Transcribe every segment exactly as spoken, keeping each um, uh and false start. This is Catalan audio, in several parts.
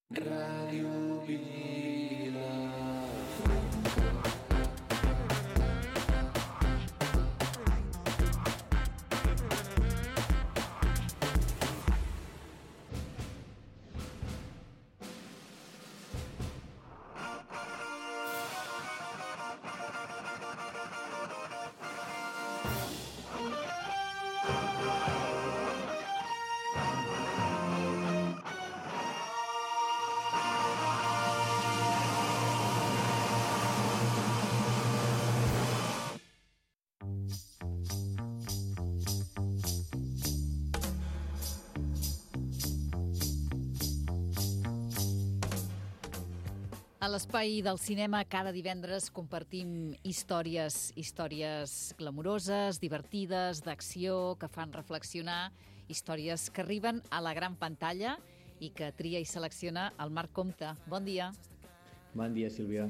Ràdio Vila. A l'Espai del Cinema cada divendres compartim històries, històries glamuroses, divertides, d'acció, que fan reflexionar, històries que arriben a la gran pantalla i que tria i selecciona el Marc Compte. Bon dia. Bon dia, Sílvia.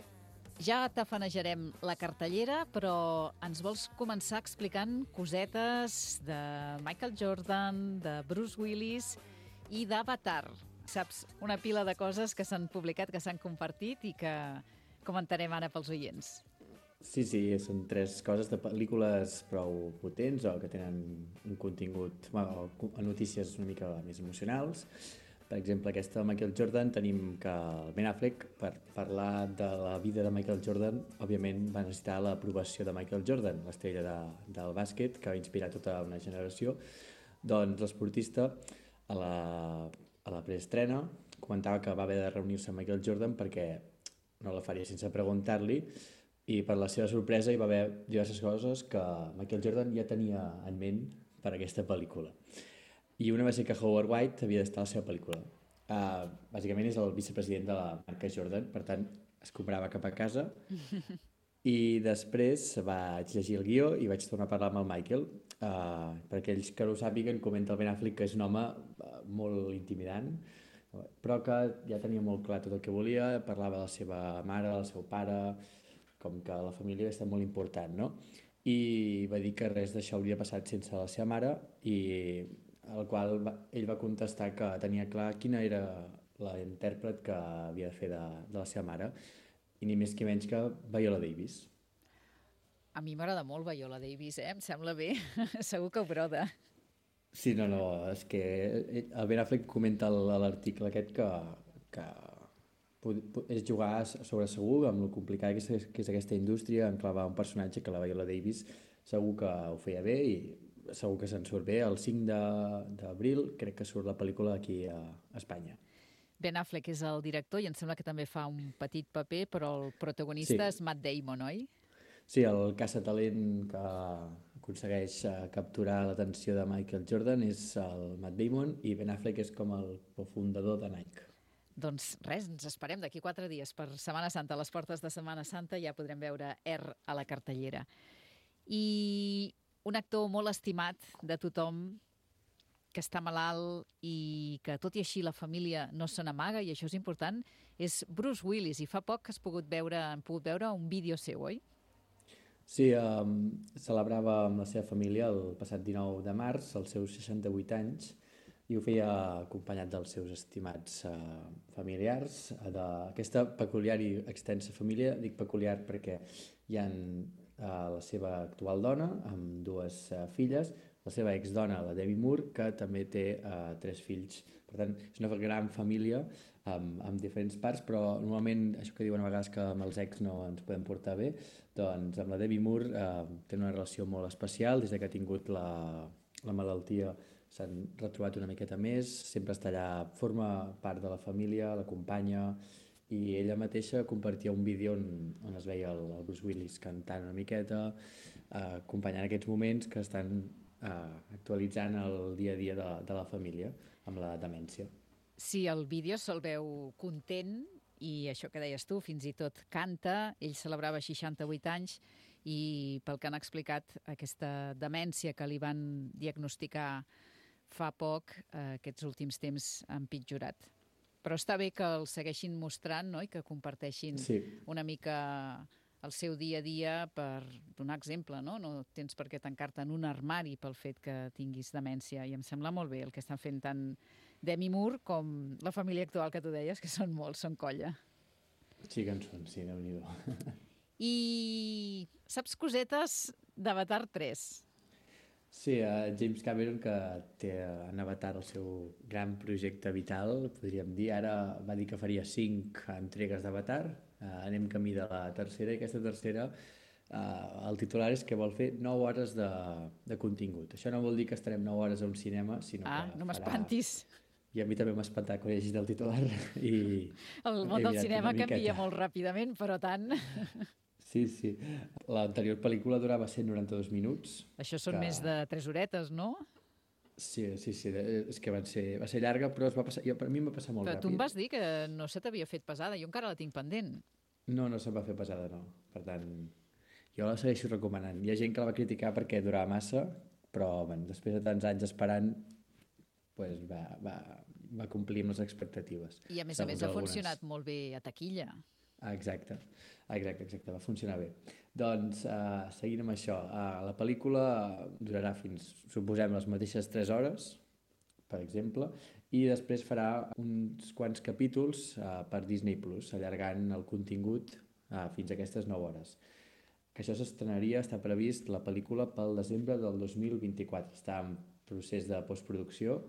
Ja tafanejarem la cartellera, però ens vols començar explicant cosetes de Michael Jordan, de Bruce Willis i d'Avatar. Saps, una pila de coses que s'han publicat, que s'han compartit i que comentarem ara pels oients. Sí, sí, són tres coses de pel·lícules prou potents o que tenen un contingut, bueno, notícies una mica més emocionals. Per exemple, aquesta de Michael Jordan, tenim que el Ben Affleck, per parlar de la vida de Michael Jordan, òbviament va necessitar l'aprovació de Michael Jordan, l'estrella de, del bàsquet, que va inspirar tota una generació. Doncs l'esportista, a la, a la preestrena, comentava que va haver de reunir-se amb Michael Jordan perquè no la faria sense preguntar-li, i per la seva sorpresa hi va haver diverses coses que Michael Jordan ja tenia en ment per a aquesta pel·lícula. I una va ser que Howard White havia d'estar a la seva pel·lícula. Uh, bàsicament és el vicepresident de la marca Jordan, per tant es comprava cap a casa. I després vaig llegir el guió i vaig tornar a parlar amb el Michael. Uh, per aquells que no ho sàpiguen, comenta el Ben Affleck que és un home uh, molt intimidant, però que ja tenia molt clar tot el que volia, parlava de la seva mare, del seu pare, com que la família està molt important, no? I va dir que res d'això hauria passat sense la seva mare, i al qual va, ell va contestar que tenia clar quina era la intèrpret que havia de fer de, de la seva mare, i ni més que menys que Viola Davis. A mi m'agrada molt Viola Davis, eh? Em sembla bé. Segur que ho broda. Sí, no, no, és que el Ben Affleck comenta a l'article aquest que, que és jugar sobre segur amb el complicat que és, que és aquesta indústria, enclavar un personatge que la Viola Davis segur que ho feia bé i segur que se'n surt bé. El cinc d'abril crec que surt la pel·lícula aquí a Espanya. Ben Affleck és el director i em sembla que també fa un petit paper, però el protagonista sí. és Matt Damon, oi? Sí, el caçatalent que aconsegueix capturar l'atenció de Michael Jordan és el Matt Damon, i Ben Affleck és com el fundador de Nike. Doncs res, ens esperem d'aquí quatre dies per Setmana Santa. A les portes de Setmana Santa ja podrem veure R a la cartellera. I un actor molt estimat de tothom, que està malalt i que tot i així la família no se n'amaga, i això és important, és Bruce Willis, i fa poc que has pogut veure, hem pogut veure un vídeo seu, oi? Sí, um, celebrava amb la seva família el passat dinou de març els seus seixanta-vuit anys, i ho feia acompanyat dels seus estimats uh, familiars, uh, d'aquesta peculiar i extensa família. Dic peculiar perquè hi ha uh, la seva actual dona amb dues uh, filles, la seva exdona, la Demi Moore, que també té uh, tres fills. Per tant, és una gran família amb, amb diferents parts, però normalment, això que diuen a vegades que amb els ex no ens podem portar bé, doncs amb la Demi Moore uh, té una relació molt especial. Des que ha tingut la, la malaltia s'han retrobat una miqueta més, sempre està allà, forma part de la família, l'acompanya, i ella mateixa compartia un vídeo on, on es veia el, el Bruce Willis cantant una miqueta, uh, acompanyant aquests moments que estan Uh, actualitzant el dia a dia de, de la família amb la demència. Sí, el vídeo se'l veu content i això que deies tu, fins i tot canta. Ell celebrava seixanta-vuit anys i, pel que han explicat, aquesta demència que li van diagnosticar fa poc, eh, aquests últims temps han pitjorat. Però està bé que el segueixin mostrant, no?, i que comparteixin sí. una mica el seu dia a dia per donar exemple, no? No tens per què tancar-te en un armari pel fet que tinguis demència, i em sembla molt bé el que estan fent tant Demi Moore com la família actual que tu deies, que són molts, són colla. Sí que en són, sí, Déu-n'hi-do. I saps cosetes d'Avatar tres? Sí, uh, James Cameron, que té en Avatar el seu gran projecte vital, podríem dir, ara va dir que faria cinc entregues d'Avatar, uh, anem camí de la tercera, i aquesta tercera, uh, el titular és que vol fer nou hores de, de contingut. Això no vol dir que estarem nou hores a un cinema, sinó Ah, que no farà... m'espantis. I a mi també m'ha espantat quan he llegit el titular. I El món del cinema canvia molt ràpidament, però tant... Sí, sí. L'anterior pel·lícula durava cent noranta-dos minuts. Això són que... més de tres horetes, no? Sí, sí, sí. És que van ser, va ser llarga, però es va passar... Jo, per mi em va passar molt però ràpid. tu em vas dir que no se t'havia fet pesada. Jo encara la tinc pendent. No, no se'm va fer pesada, no. Per tant, jo la segueixo recomanant. Hi ha gent que la va criticar perquè durava massa, però bueno, després de tants anys esperant, pues va, va, va complir amb les expectatives. I a més a més ha funcionat molt bé a taquilla. Ah, exacte, exacte, exacte, va funcionar bé. Doncs, uh, seguint amb això, uh, la pel·lícula durarà fins, suposem, les mateixes tres hores, per exemple, i després farà uns quants capítols uh, per Disney Plus, allargant el contingut uh, fins a aquestes nou hores. Que això s'estrenaria, està previst, la pel·lícula pel desembre del dos mil vint-i-quatre. Està en procés de postproducció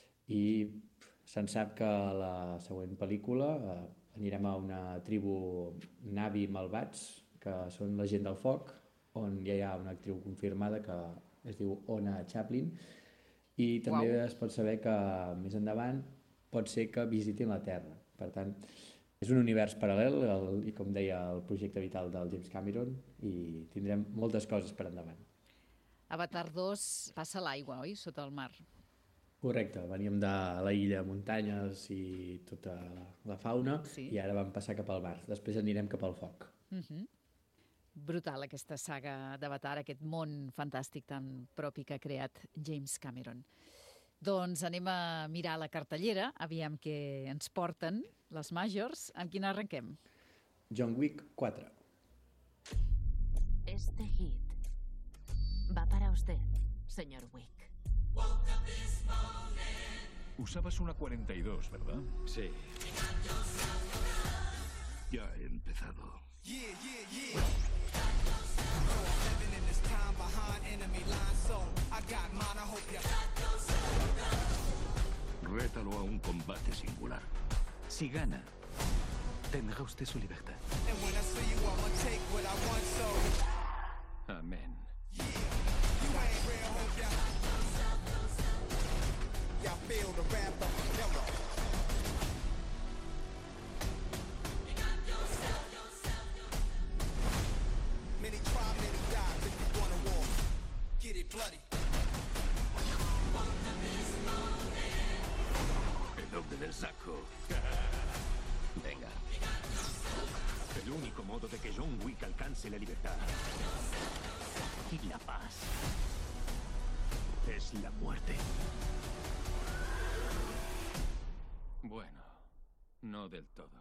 i se'n sap que la següent pel·lícula... Uh, anirem a una tribu Navi malvats, que són la gent del foc, on ja hi ha una actriu confirmada que es diu Ona Chaplin, i també Uau. Es pot saber que més endavant pot ser que visitin la Terra. Per tant, és un univers paral·lel, el, i com deia, el projecte vital del James Cameron, i tindrem moltes coses per endavant. Avatar dos passa a l'aigua, oi? Sota el mar. Correcte, veníem de la illa, muntanyes i tota la, la fauna, sí. I ara vam passar cap al mar. Després anirem cap al foc. Uh-huh. Brutal, aquesta saga d'Avatar, aquest món fantàstic tan propi que ha creat James Cameron. Doncs anem a mirar la cartellera, aviam què ens porten les majors. Amb quina arrenquem? John Wick quatre. Este hit va para usted, señor Wick. Usabas una cuarenta y dos, ¿verdad? Sí. Ya he empezado. Rétalo a un combate singular. Si gana, tendrá usted su libertad. Amén. El hombre del saco. Venga. El único modo de que John Wick alcance la libertad Y la paz es la muerte. Bueno, no del todo.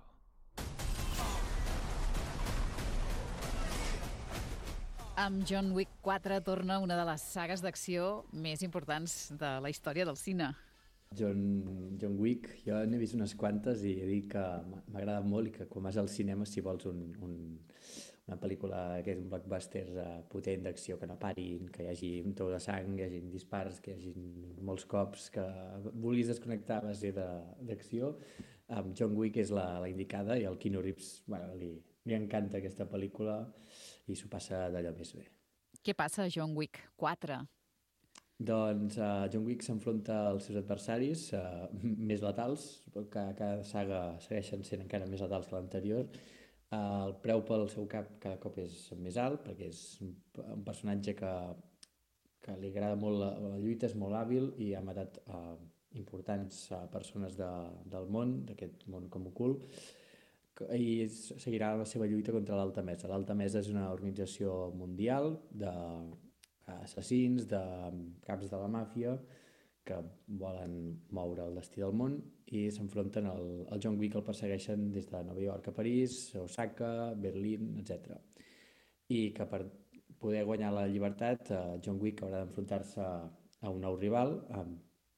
Amb John Wick quatre torna una de les sagues d'acció més importants de la història del cine. John, John Wick, jo n'he vist unes quantes i he dit que m'ha agradat molt i que quan vas al cinema, si vols un, un, una pel·lícula que és un blockbuster uh, potent d'acció, que no parin, que hi hagi un tou de sang, hi hagi dispars, que hi hagi molts cops, que vulguis desconnectar a base d'acció, um, John Wick és la, la indicada i el Keanu Reeves, bueno, li, li encanta aquesta pel·lícula i s'ho passa d'allò més bé. Què passa a John Wick quatre? Doncs uh, John Wick s'enfronta als seus adversaris uh, més letals, que cada saga segueixen sent encara més letals que l'anterior. Uh, el preu pel seu cap cada cop és més alt, perquè és un, un personatge que, que li agrada molt la, la lluita, és molt hàbil i ha matat uh, importants uh, persones de, del món, d'aquest món com ocult, i seguirà la seva lluita contra l'Alta Mesa. L'Alta Mesa és una organització mundial d'assassins, de caps de la màfia, que volen moure el destí del món i s'enfronten al, al John Wick, el persegueixen des de Nova York a París, Osaka, Berlín, etcètera. I que per poder guanyar la llibertat, John Wick haurà d'enfrontar-se a un nou rival,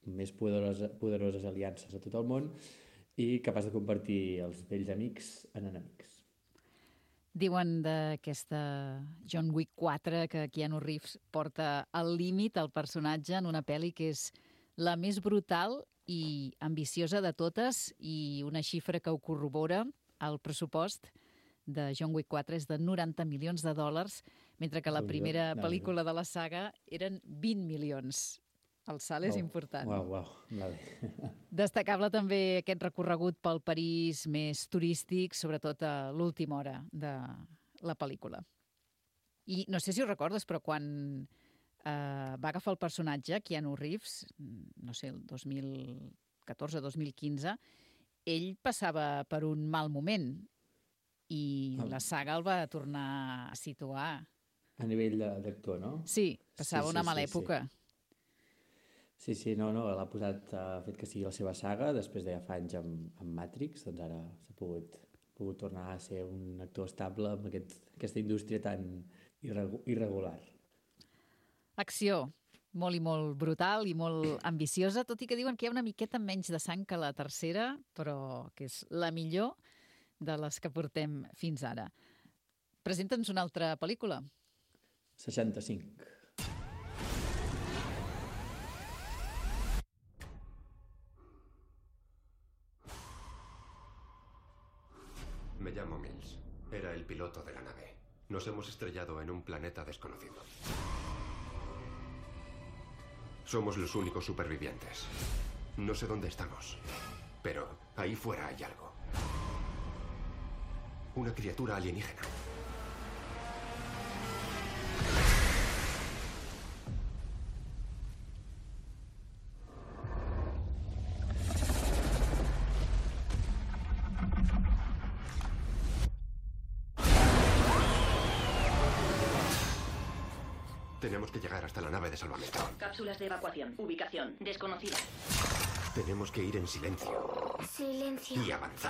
més poderoses, poderoses aliances a tot el món i capaç de convertir els vells amics en enemics. Diuen d'aquesta John Wick quatre que Keanu Reeves porta al límit al personatge en una pel·li que és la més brutal i ambiciosa de totes, i una xifra que ho corrobora, el pressupost de John Wick quatre és de noranta milions de dòlars, mentre que la primera pel·lícula de la saga eren vint milions. El salt és Oh, important. Uau, uau, vale. Destacable també aquest recorregut pel París més turístic, sobretot a l'última hora de la pel·lícula. I no sé si ho recordes, però quan eh, va agafar el personatge, Keanu Reeves, no sé, el dos mil catorze dos mil quinze, ell passava per un mal moment i Ah. la saga el va tornar a situar. A nivell de- d'actor, no? Sí, passava Sí, sí, una mala sí, sí. època. Sí, sí, no, no, l'ha posat, ha fet que sigui la seva saga, després de ja fa anys amb, amb Matrix, doncs ara s'ha pogut, pogut tornar a ser un actor estable amb aquest, aquesta indústria tan irregu irregular. Acció, molt i molt brutal i molt ambiciosa, tot i que diuen que hi ha una miqueta menys de sang que la tercera, però que és la millor de les que portem fins ara. Presenta'ns una altra pel·lícula. seixanta-cinc. Me llamo Mills. Era el piloto de la nave. Nos hemos estrellado en un planeta desconocido. Somos los únicos supervivientes. No sé dónde estamos, pero ahí fuera hay algo. Una criatura alienígena. Tenemos que llegar hasta la nave de salvamento. Cápsulas de evacuación. Ubicación desconocida. Tenemos que ir en silencio Silencio. y avanzar.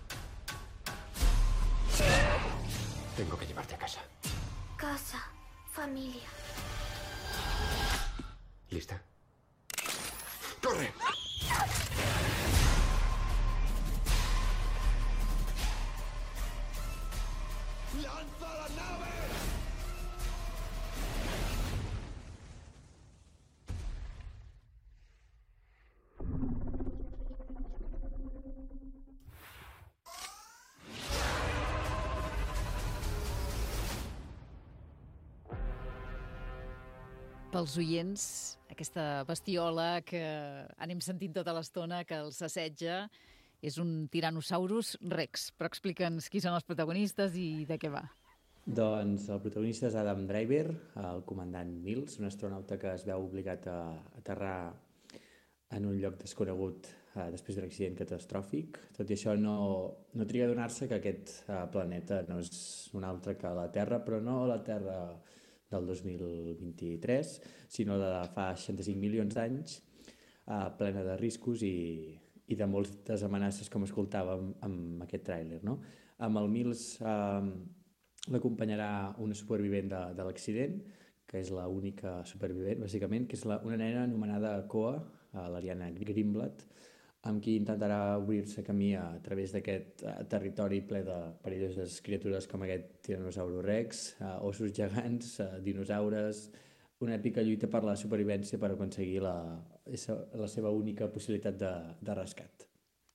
Tengo que llevarte a casa. Casa. Familia. ¿Lista? ¡Corre! ¡Lanza la nave! Pels oients, aquesta bestiola que anem sentint tota l'estona que els assetja és un Tyrannosaurus Rex. Però explica'ns qui són els protagonistes i de què va. Doncs el protagonista és Adam Driver, el comandant Mills, un astronauta que es veu obligat a aterrar en un lloc desconegut eh, després d'un accident catastròfic. Tot i això, no, no triga a adonar-se que aquest eh, planeta no és un altre que la Terra, però no la Terra del dos mil vint-i-tres, sinó de fa seixanta-cinc milions d'anys, eh, plena de riscos i, i de moltes amenaces, com escoltàvem amb aquest tràiler, no? Amb el Mills eh, l'acompanyarà una supervivent de, de l'accident, que és l'única supervivent, bàsicament, que és la, una nena anomenada Koa, eh, l'Ariana Greenblatt, amb qui intentarà obrir-se camí a, a través d'aquest uh, territori ple de perilloses criatures com aquest Tyrannosaurus Rex, uh, ossos gegants, uh, dinosaures, una èpica lluita per la supervivència per aconseguir la, la seva única possibilitat de, de rescat.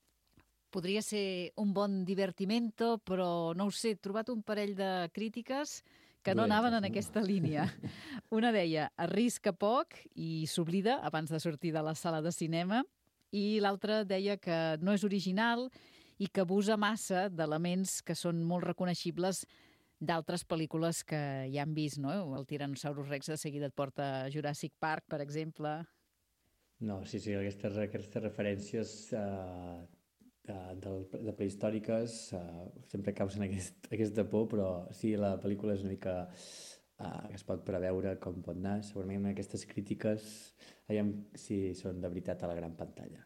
Podria ser un bon divertimento, però no ho sé, he trobat un parell de crítiques que no Dolentes, anaven en no? aquesta línia. Una deia, arrisca poc i s'oblida abans de sortir de la sala de cinema, i l'altra deia que no és original i que abusa massa d'elements que són molt reconeixibles d'altres pel·lícules que ja han vist, no? El Tyrannosaurus Rex de seguida et porta a Jurassic Park, per exemple. No, sí, sí, aquestes, aquestes referències eh, de, de, de prehistòriques eh, sempre causen aquest, aquesta por, però sí, la pel·lícula és una mica eh, que es pot preveure com pot anar. Segurament aquestes crítiques, veiem si són de veritat a la gran pantalla.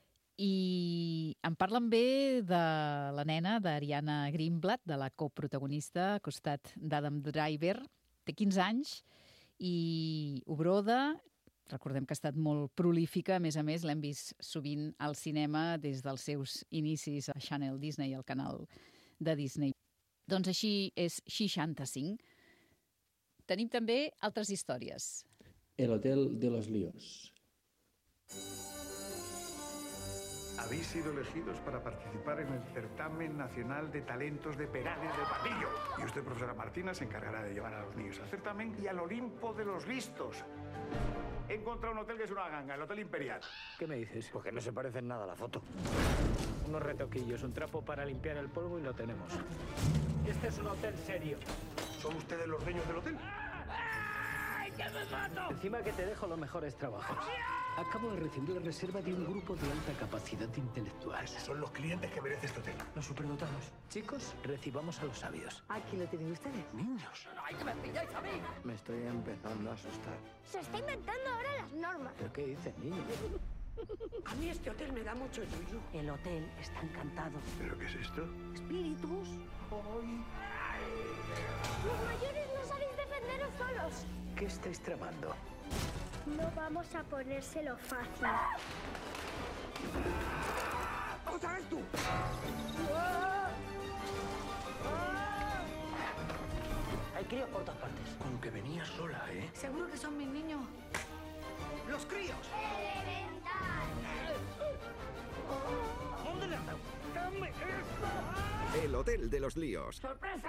I em parlen bé de la nena d'Ariana Greenblatt, de la coprotagonista, al costat d'Adam Driver. Té quinze anys i ho broda Recordem que ha estat molt prolífica, a més a més l'hem vist sovint al cinema des dels seus inicis a Channel Disney, al canal de Disney. Doncs així és seixanta-cinc. Tenim també altres històries. El Hotel de los Líos. Habéis sido elegidos para participar en el certamen nacional de talentos de Perales de Palillo. Y usted, profesora Martina, se encargará de llevar a los niños al certamen y al Olimpo de los listos. He encontrado un hotel que es una ganga, el Hotel Imperial. ¿Qué me dices? Porque no se parece en nada a la foto. Unos retoquillos, un trapo para limpiar el polvo y lo tenemos. Este es un hotel serio. ¿Son ustedes los dueños del hotel? ¡Ay, que me mato! Encima que te dejo los mejores trabajos. Acabo de recibir la reserva de un grupo de alta capacidad intelectual. Esos son los clientes que merece este hotel. Los superdotados. Chicos, recibamos a los sabios. Aquí lo tienen ustedes. Niños. ¡Ay, que me pilláis a mí! Me estoy empezando a asustar. Se está inventando ahora las normas. ¿Pero qué dices, niño? A mí este hotel me da mucho yuyu. El hotel está encantado. ¿Pero qué es esto? Espíritus. Ay. Los mayores no sabéis defenderos solos. ¿Qué estáis tramando? No vamos a ponérselo fácil. ¡Otra vez tú! Hay críos por todas partes. Con que venía sola, ¿eh? Seguro que son mis niños. ¡Los críos! ¡Elemental! ¿Dónde le has dado? ¡Dame esto! El Hotel de los Líos. ¡Sorpresa!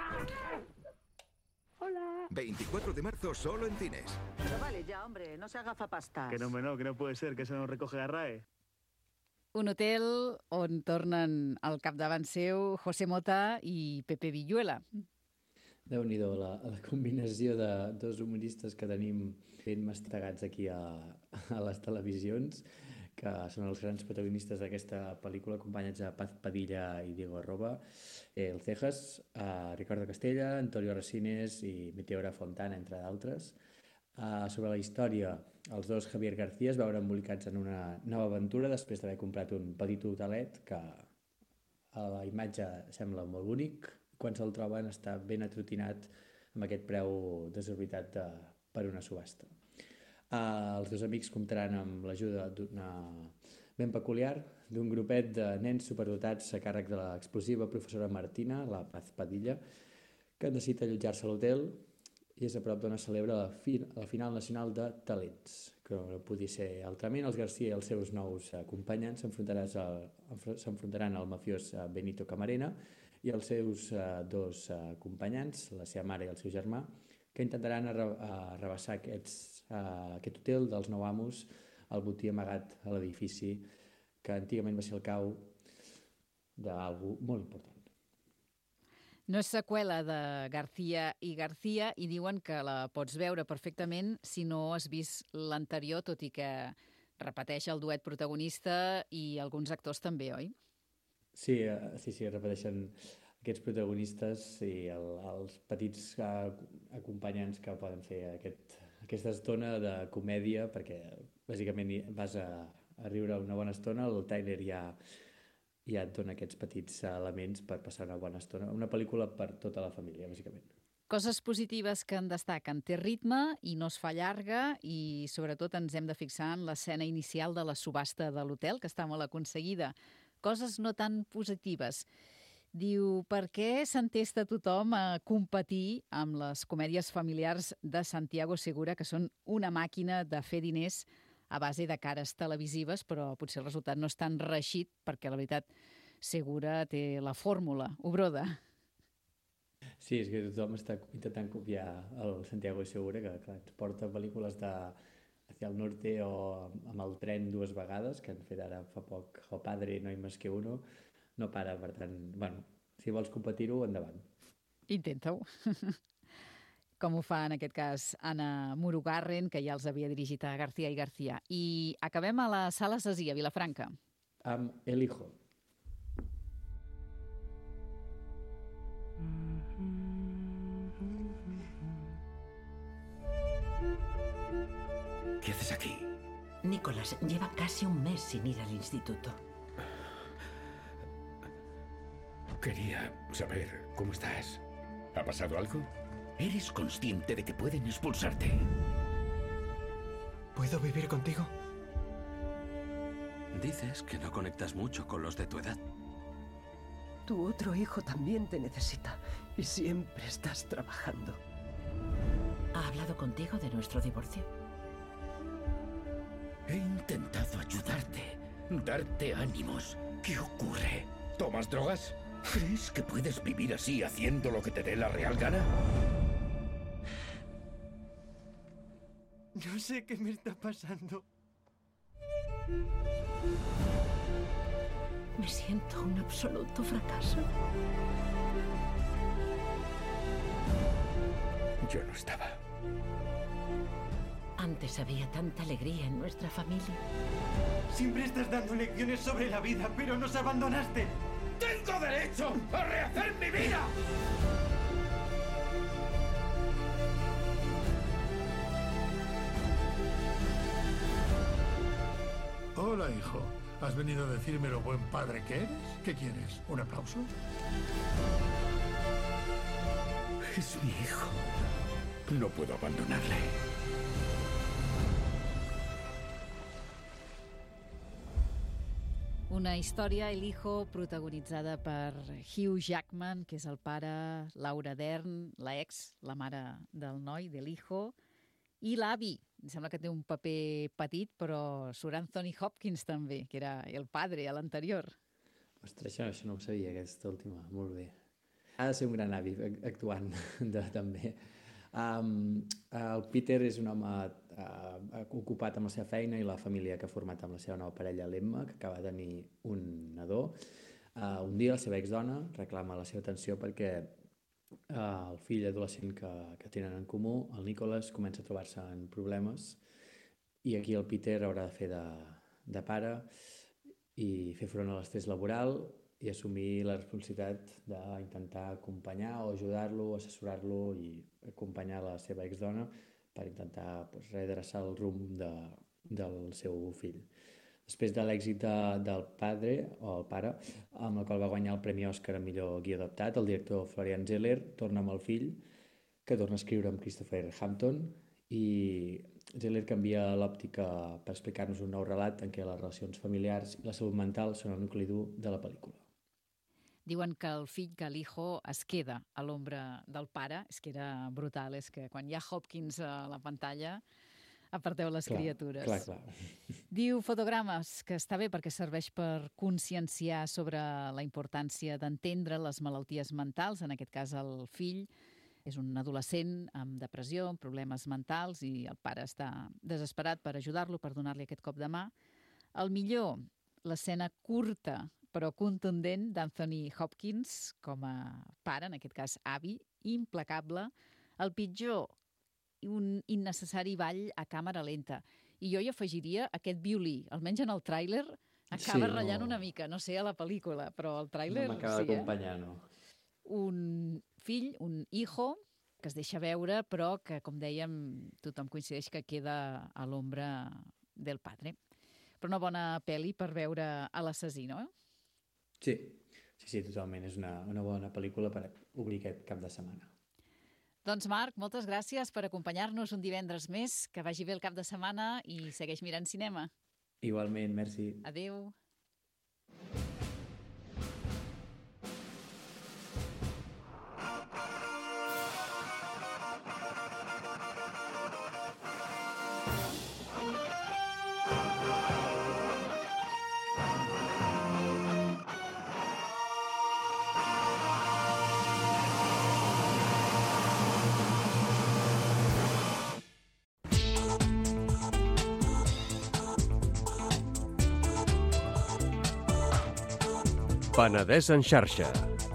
Hola. veinticuatro de marzo solo en cines. Pero vale ya, hombre, no se haga zapastas. Que no, no, que no puede ser, que se nos recoge a RAE. Un hotel on tornen al capdavant seu José Mota i Pepe Villuela. Déu-n'hi-do, la, la combinació de dos humoristes que tenim ben mastegats aquí a, a les televisions, que són els grans protagonistes d'aquesta pel·lícula, acompanyats a Paz Padilla i Diego Arroba, eh, el Cejas, a Ricardo Castella, Antonio Resines i Meteora Fontana, entre d'altres. Uh, sobre la història, els dos Javier García es veuen embolicats en una nova aventura després d'haver comprat un petit hotelet que a la imatge sembla molt bonic. Quan se'l troben està ben atrotinat amb aquest preu desorbitat de, per una subhasta. Uh, els dos amics comptaran amb l'ajuda d'una ben peculiar d'un grupet de nens superdotats a càrrec de l'explosiva professora Martina, la Paz Padilla, que necessita allotjar-se a l'hotel i és a prop d'on es celebra la, fi, la final nacional de talents, que no podia ser altrament. Els García i els seus nous acompanyants s'enfrontaran al mafiós Benito Camarena i els seus uh, dos uh, acompanyants, la seva mare i el seu germà, que intentaran arrabassar aquests, uh, aquest hotel dels nou amos, el botí amagat a l'edifici, que antigament va ser el cau d'algú molt important. No és seqüela de García i García i diuen que la pots veure perfectament si no has vist l'anterior, tot i que repeteix el duet protagonista i alguns actors també, oi? Sí, sí, sí, repeteixen aquests protagonistes i el, els petits uh, acompanyants que poden fer aquest, aquesta estona de comèdia, perquè bàsicament vas a, a riure una bona estona, el tràiler ja, ja et dona aquests petits elements per passar una bona estona. Una pel·lícula per tota la família, bàsicament. Coses positives que en destaquen. Té ritme i no es fa llarga i sobretot ens hem de fixar en l'escena inicial de la subhasta de l'hotel, que està molt aconseguida. Coses no tan positives. Diu, per què s'entesta tothom a competir amb les comèdies familiars de Santiago Segura, que són una màquina de fer diners a base de cares televisives, però potser el resultat no és tan reeixit, perquè la veritat Segura té la fórmula, ho broda. Sí, és que tothom està intentant copiar el Santiago Segura, que clar, ens porta pel·lícules de Hacia el Norte o amb el tren dues vegades, que han fet ara fa poc El Padre, No hay más que uno, no para, per tant, bueno, si vols competir-ho, endavant. Intenta-ho. Com ho fa en aquest cas Anna Murugarren, que ja els havia dirigit a García i García. I acabem a la Sala Sasí, a Vilafranca. Amb El Hijo. ¿Qué haces aquí? Nicolás lleva casi un mes sin ir al instituto. Quería saber cómo estás. ¿Ha pasado algo? ¿Eres consciente de que pueden expulsarte? ¿Puedo vivir contigo? Dices que no conectas mucho con los de tu edad. Tu otro hijo también te necesita y siempre estás trabajando. ¿Ha hablado contigo de nuestro divorcio? He intentado ayudarte, darte ánimos. ¿Qué ocurre? ¿Tomas drogas? ¿Crees que puedes vivir así haciendo lo que te dé la real gana? No sé qué me está pasando. Me siento un absoluto fracaso. Yo no estaba. Antes había tanta alegría en nuestra familia. Siempre estás dando lecciones sobre la vida, pero nos abandonaste. ¡Tengo derecho a rehacer mi vida! Hola, hijo. ¿Has venido a decirme lo buen padre que eres? ¿Qué quieres? ¿Un aplauso? Es mi hijo. No puedo abandonarle. Una història, El hijo, protagonitzada per Hugh Jackman, que és el pare, Laura Dern, la ex, la mare del noi, del hijo, i l'avi. Em sembla que té un paper petit, però surt Anthony Hopkins també, que era el padre a l'anterior. Ostres, això, això no ho sabia, aquesta última. Molt bé. Ha de ser un gran avi actuant de, també. Um, el Peter és un home uh, ocupat amb la seva feina i la família que ha format amb la seva nova parella, l'Emma, que acaba de tenir un nadó. Uh, un dia la seva exdona reclama la seva atenció perquè uh, el fill adolescent que, que tenen en comú, el Nicholas, comença a trobar-se en problemes i aquí el Peter haurà de fer de, de pare i fer front a l'estrès laboral i assumir la responsabilitat d'intentar acompanyar o ajudar-lo, assessorar-lo i acompanyar la seva exdona per intentar pues, redreçar el rumb de, del seu fill. Després de l'èxit de, del padre, o el pare, amb el qual va guanyar el Premi Òscar a millor guió adaptat, el director Florian Zeller torna amb el fill, que torna a escriure amb Christopher Hampton, i Zeller canvia l'òptica per explicar-nos un nou relat en què les relacions familiars i la salut mental són el nucli dur de la pel·lícula. Diuen que el fill, que l'hijo, es queda a l'ombra del pare. És que era brutal, és que quan hi ha Hopkins a la pantalla aparteu les clar, criatures. Clar, clar. Diu Fotogrames que està bé perquè serveix per conscienciar sobre la importància d'entendre les malalties mentals, en aquest cas el fill és un adolescent amb depressió, amb problemes mentals i el pare està desesperat per ajudar-lo, per donar-li aquest cop de mà. El millor, l'escena curta però contundent d'Anthony Hopkins com a pare, en aquest cas avi, implacable. El pitjor, un innecessari ball a càmera lenta. I jo hi afegiria aquest violí, almenys en el tràiler, acaba sí, ratllant no. una mica, no sé a la pel·lícula, però el tràiler... No m'acaba sí, d'acompanyar, eh? no. Un fill, un hijo, que es deixa veure, però que, com dèiem, tothom coincideix que queda a l'ombra del padre. Però una bona pel·li per veure a l'assassí, no? Sí, sí, sí, totalment. És una, una bona pel·lícula per obrir aquest cap de setmana. Doncs Marc, moltes gràcies per acompanyar-nos un divendres més. Que vagi bé el cap de setmana i segueix mirant cinema. Igualment, merci. Adéu. Penedès en xarxa.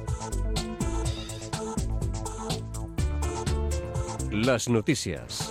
Les notícies.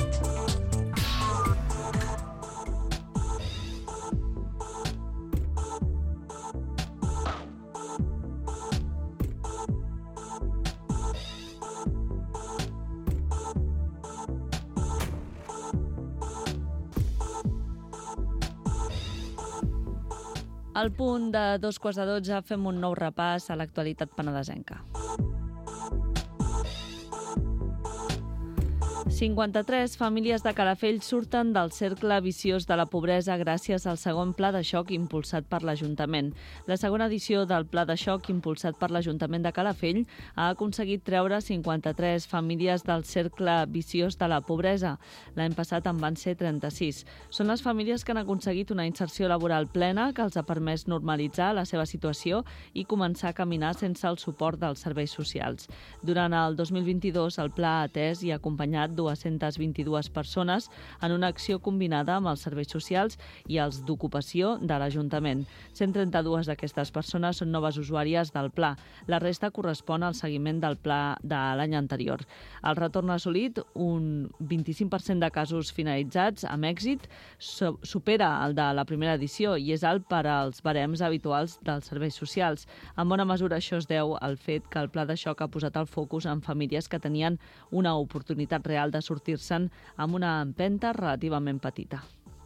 Al punt de dos quarts de dotze fem un nou repàs a l'actualitat penedesenca. cinquanta-tres famílies de Calafell surten del cercle viciós de la pobresa gràcies al segon pla de xoc impulsat per l'Ajuntament. La segona edició del pla de xoc impulsat per l'Ajuntament de Calafell ha aconseguit treure cinquanta-tres famílies del cercle viciós de la pobresa. L'any passat en van ser trenta-sis. Són les famílies que han aconseguit una inserció laboral plena que els ha permès normalitzar la seva situació i començar a caminar sense el suport dels serveis socials. Durant el dos mil vint-i-dos, el pla ha atès i ha acompanyat dues-centes vint-i-dues persones en una acció combinada amb els serveis socials i els d'ocupació de l'Ajuntament. cent trenta-dues d'aquestes persones són noves usuàries del pla. La resta correspon al seguiment del pla de l'any anterior. El retorn ha assolit un vint-i-cinc per cent de casos finalitzats amb èxit, supera el de la primera edició i és alt per als barems habituals dels serveis socials. En bona mesura això es deu al fet que el pla de xoc ha posat el focus en famílies que tenien una oportunitat real de sortir-se'n amb una empenta relativament petita.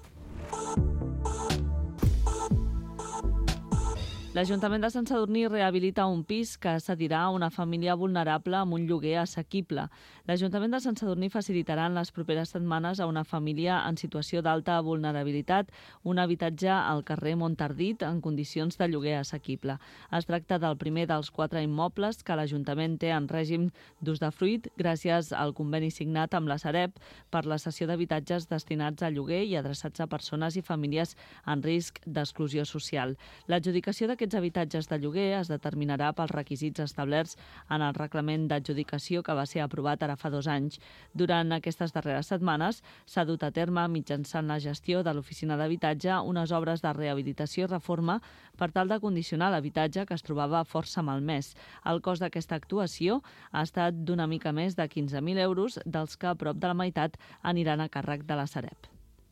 L'Ajuntament de Sant Sadurní rehabilita un pis que cedirà a una família vulnerable amb un lloguer assequible. L'Ajuntament de Sant Sadurní facilitarà en les properes setmanes a una família en situació d'alta vulnerabilitat un habitatge al carrer Montardit en condicions de lloguer assequible. Es tracta del primer dels quatre immobles que l'Ajuntament té en règim d'usdefruit gràcies al conveni signat amb la Sareb per la cessió d'habitatges destinats a lloguer i adreçats a persones i famílies en risc d'exclusió social. L'adjudicació d'aquests Aquests habitatges de lloguer es determinarà pels requisits establerts en el reglament d'adjudicació que va ser aprovat ara fa dos anys. Durant aquestes darreres setmanes s'ha dut a terme mitjançant la gestió de l'Oficina d'Habitatge unes obres de rehabilitació i reforma per tal de condicionar l'habitatge que es trobava força malmès. El cost d'aquesta actuació ha estat d'una mica més de quinze mil euros, dels que a prop de la meitat aniran a càrrec de la Sareb.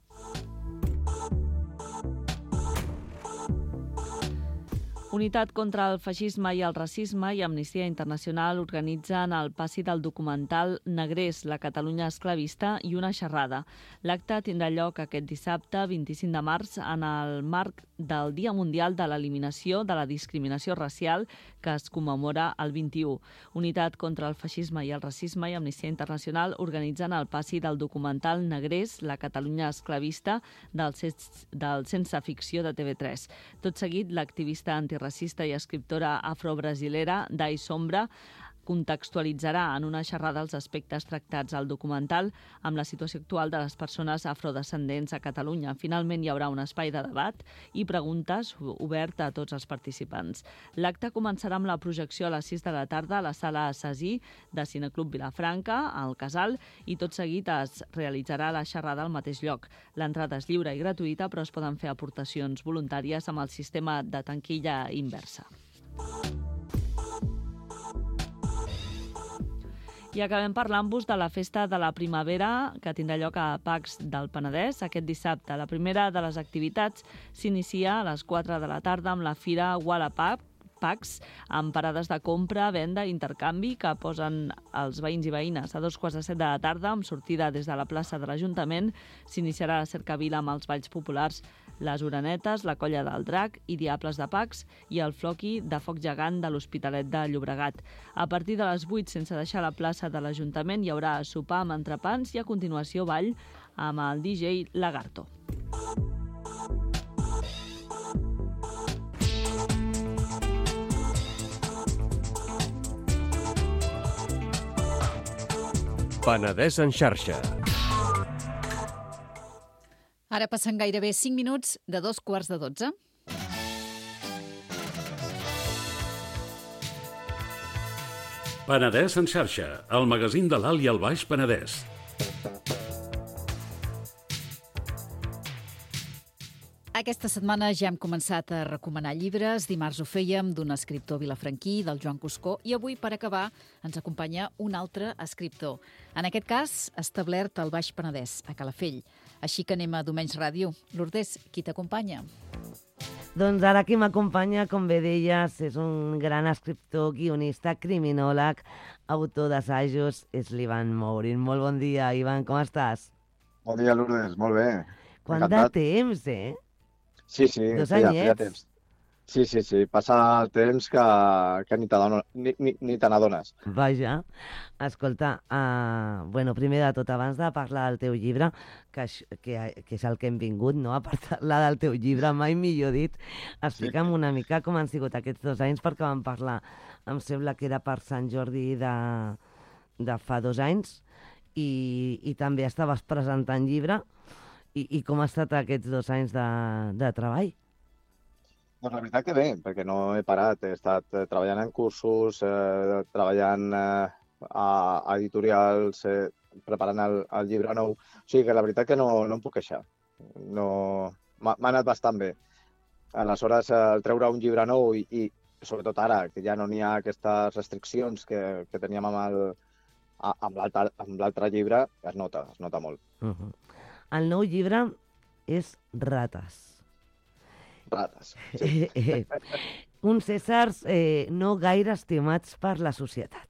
Unitat contra el feixisme i el racisme i Amnistia Internacional organitzen el passi del documental Negrers, la Catalunya esclavista i una xerrada. L'acte tindrà lloc aquest dissabte, vint-i-cinc de març, en el marc del Dia Mundial de l'Eliminació de la Discriminació Racial que es commemora el vint-i-u. Unitat contra el feixisme i el racisme i Amnistia Internacional organitzen el passi del documental Negrers, la Catalunya esclavista del, del Sense Ficció de T V tres. Tot seguit, l'activista antirracista racista i escriptora afrobrasilera Dai Sombra contextualitzarà en una xerrada els aspectes tractats al documental amb la situació actual de les persones afrodescendents a Catalunya. Finalment hi haurà un espai de debat i preguntes obert a tots els participants. L'acte començarà amb la projecció a les sis de la tarda a la sala Assasí de Cineclub Vilafranca, al Casal, i tot seguit es realitzarà la xerrada al mateix lloc. L'entrada és lliure i gratuïta, però es poden fer aportacions voluntàries amb el sistema de tanquilla inversa. I acabem parlant-vos de la festa de la primavera que tindrà lloc a Pacs del Penedès aquest dissabte. La primera de les activitats s'inicia a les quatre de la tarda amb la fira Wallapop Pacs, amb parades de compra, venda i intercanvi que posen els veïns i veïnes. A dos quarts de set de la tarda, amb sortida des de la plaça de l'Ajuntament, s'iniciarà la cercavila amb els balls populars les Orenetes, la Colla del Drac i Diables de Pacs i el Floqui de Foc Gegant de l'Hospitalet de Llobregat. A partir de les vuit, sense deixar la plaça de l'Ajuntament, hi haurà sopar amb entrepans i a continuació ball amb el D J Lagarto. Penedès en xarxa. Ara passen gairebé cinc minuts de dos quarts de dotze. Penedès en xarxa, el magazín de l'Alt i el Baix Penedès. Aquesta setmana ja hem començat a recomanar llibres. Dimarts ho fèiem d'un escriptor vilafranquí, del Joan Cuscó, i avui, per acabar, ens acompanya un altre escriptor. En aquest cas, establert al Baix Penedès, a Calafell. Així que anem a Domenys Ràdio. Lourdes, qui t'acompanya? Doncs ara qui m'acompanya, com bé deies, és un gran escriptor, guionista, criminòleg, autor d'assajos, és l'Ivan Mourin. Molt bon dia, Ivan, com estàs? Bon dia, Lourdes, molt bé. Quant de temps, eh? Sí, sí, Dos feia, anyets. feia temps. Sí, sí, sí, passa el temps que, que ni t'adones- ni, ni, ni te n'adones. Vaja, escolta, uh, bueno, primer de tot, abans de parlar del teu llibre, que, aix- que, que és el que hem vingut, no?, a parlar del teu llibre, mai millor dit, explica'm una mica com han sigut aquests dos anys, perquè vam parlar, em sembla que era per Sant Jordi de, de fa dos anys, i, i també estaves presentant llibre, i, i com ha estat aquests dos anys de, de treball? Doncs la veritat que bé, perquè no he parat. He estat eh, treballant en cursos, eh, treballant eh, a, a editorials, eh, preparant el, el llibre nou. O sigui que la veritat que no, no em puc queixar. No, m'ha m'ha anat bastant bé. Aleshores, eh, treure un llibre nou i, i sobretot ara, que ja no n'hi ha aquestes restriccions que, que teníem amb el, a- amb l'altre amb l'altre llibre, es nota, es nota molt. Uh -huh. El nou llibre és Rates. Rates, sí. Eh, eh, uns éssers eh, no gaire estimats per la societat.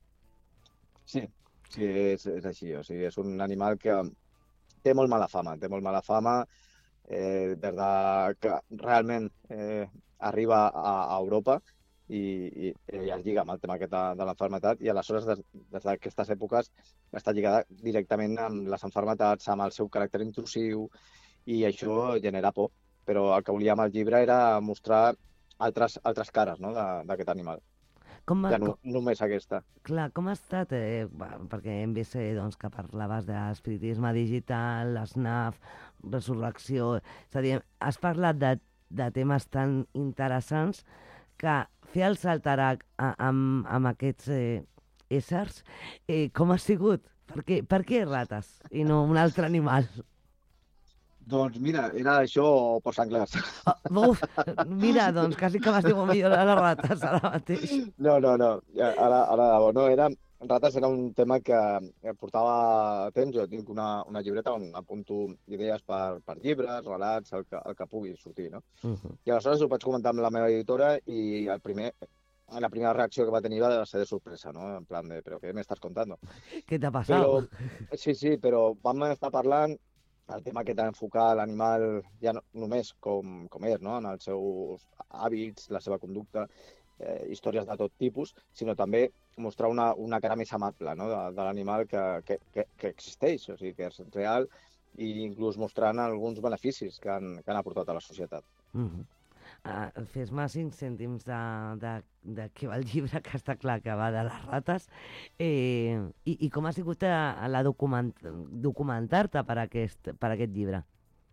Sí, sí, és, és així. O sigui, és un animal que té molt mala fama, té molt mala fama, eh, des de que realment eh, arriba a, a Europa i, i, i es lliga amb el tema aquest de, de l'enfermetat, i aleshores des, des d'aquestes èpoques està lligada directament amb les enfermetats, amb el seu caràcter intrusiu, i això genera por. Però el que volíem al llibre era mostrar altres, altres cares, no?, de- d'aquest animal. Com va- Ja no, com- només aquesta. Clar, com ha estat, eh, va, perquè hem vist eh, doncs, que parlaves de l'espiritisme digital, l'SNAF, resurrecció... És a dir, has parlat de, de temes tan interessants que fer el saltarac a, amb, amb aquests eh, éssers, eh, com ha sigut? Per què, per què rates i no un altre animal? Doncs mira, era això o Ports Anglès. Oh, uf, mira, doncs quasi que m'has dit millor a les rates ara mateix. No, no, no. Ja, Ara, ara de debò. No, era, rates era un tema que eh, portava temps. Jo tinc una, una llibreta on apunto idees per, per llibres, relats, el que, el que pugui sortir, no? Uh -huh. I aleshores ho vaig comentar amb la meva editora i el primer, la primera reacció que va tenir va ser de sorpresa, no? En plan de, però què m'estàs contando? Què t'ha passat? Però, sí, sí, però vam estar parlant el tema que d'enfocar l'animal ja no, només com, com és, no?, en els seus hàbits, la seva conducta, eh, històries de tot tipus, sinó també mostrar una, una cara més amable, no?, de, de l'animal que, que, que, que existeix, o sigui, que és real, i inclús mostrant alguns beneficis que han, que han aportat a la societat. Uh -huh. uh, Fes-me cinc cèntims de, de, de què va el llibre, que està clar que va de les rates, eh, i, i com ha sigut a, a la document, documentar-te per aquest, per aquest llibre?